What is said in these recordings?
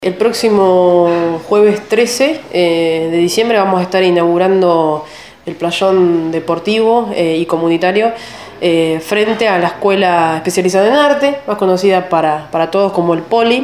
El próximo jueves 13 de diciembre vamos a estar inaugurando el playón deportivo y comunitario frente a la Escuela Especializada en Arte, más conocida para todos como el Poli.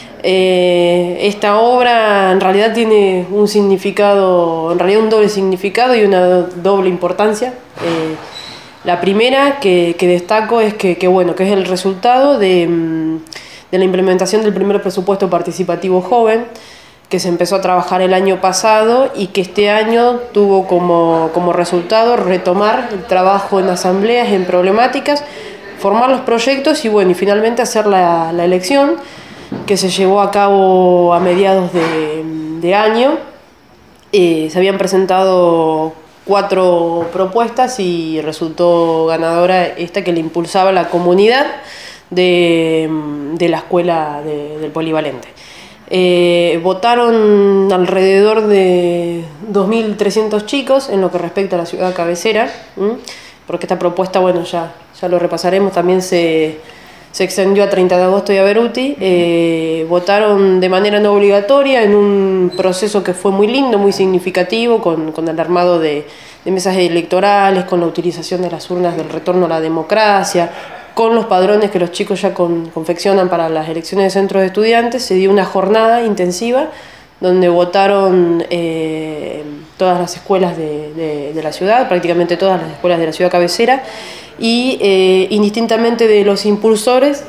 Esta obra en realidad tiene un significado, en realidad un doble significado y una doble importancia. La primera que destaco es que es el resultado de la implementación del primer presupuesto participativo joven, que se empezó a trabajar el año pasado y que este año tuvo como resultado retomar el trabajo en asambleas, en problemáticas, formar los proyectos y finalmente hacer la elección, que se llevó a cabo a mediados de año. Se habían presentado 4 propuestas y resultó ganadora esta que le impulsaba la comunidad de la escuela del Polivalente. Votaron alrededor de 2.300 chicos en lo que respecta a la ciudad cabecera, porque esta propuesta, ya lo repasaremos, también se extendió a 30 de agosto y a Beruti. Votaron de manera no obligatoria en un proceso que fue muy lindo, muy significativo, con el armado de mesas electorales, con la utilización de las urnas del retorno a la democracia, con los padrones que los chicos ya confeccionan para las elecciones de centros de estudiantes. Se dio una jornada intensiva donde votaron todas las escuelas de la ciudad, prácticamente todas las escuelas de la ciudad cabecera, y indistintamente de los impulsores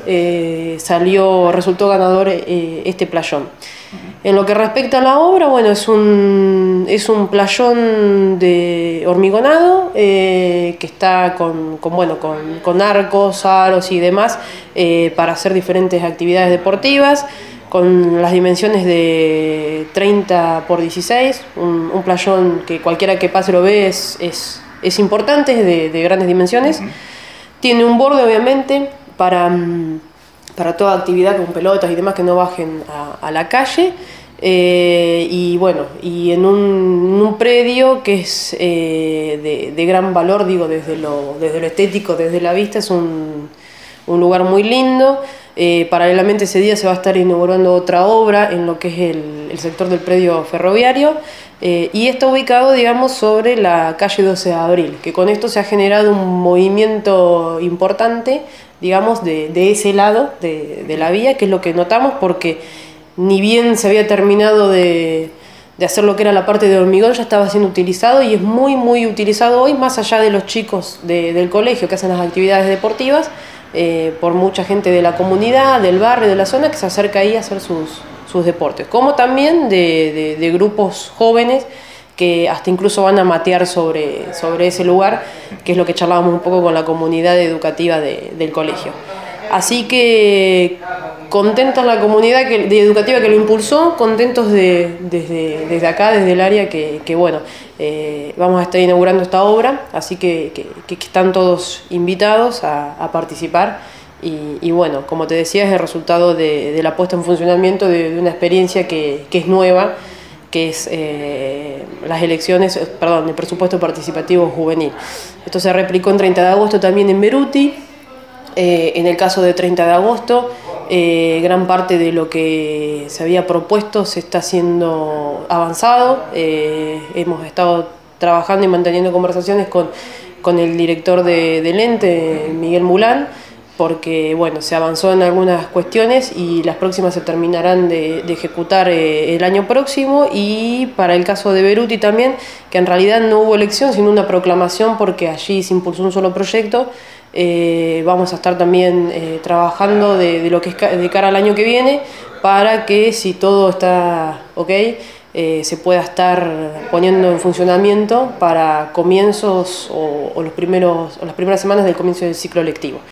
resultó ganador este playón. En lo que respecta a la obra, es un playón de hormigonado que está con arcos, aros y demás para hacer diferentes actividades deportivas, con las dimensiones de 30 por 16, un playón que cualquiera que pase lo ve, es importante, es de grandes dimensiones. Tiene un borde, obviamente, para toda actividad con pelotas y demás que no bajen a la calle. Y en un predio que es de gran valor, desde lo estético, desde la vista, es un lugar muy lindo. Paralelamente ese día se va a estar inaugurando otra obra en lo que es el sector del predio ferroviario, y está ubicado, sobre la calle 12 de Abril, que con esto se ha generado un movimiento importante, de ese lado de la vía, que es lo que notamos, porque ni bien se había terminado de hacer lo que era la parte de hormigón, ya estaba siendo utilizado y es muy, muy utilizado hoy, más allá de los chicos del colegio que hacen las actividades deportivas, por mucha gente de la comunidad, del barrio, de la zona, que se acerca ahí a hacer sus deportes, como también de grupos jóvenes que hasta incluso van a matear sobre ese lugar, que es lo que charlábamos un poco con la comunidad educativa del colegio. Así que contentos la comunidad educativa que lo impulsó, contentos desde acá, desde el área, vamos a estar inaugurando esta obra, así que están todos invitados a participar. Y como te decía, es el resultado de la puesta en funcionamiento de una experiencia que es nueva, que es el presupuesto participativo juvenil. Esto se replicó en 30 de agosto también en Beruti. En el caso de 30 de agosto, gran parte de lo que se había propuesto se está siendo avanzado. Hemos estado trabajando y manteniendo conversaciones con el director del ente, Miguel Mulán, porque se avanzó en algunas cuestiones y las próximas se terminarán de ejecutar el año próximo. Y para el caso de Beruti también, que en realidad no hubo elección sino una proclamación, porque allí se impulsó un solo proyecto. Vamos a estar también trabajando de lo que es de cara al año que viene, para que, si todo está ok, se pueda estar poniendo en funcionamiento para comienzos o las primeras semanas del comienzo del ciclo lectivo.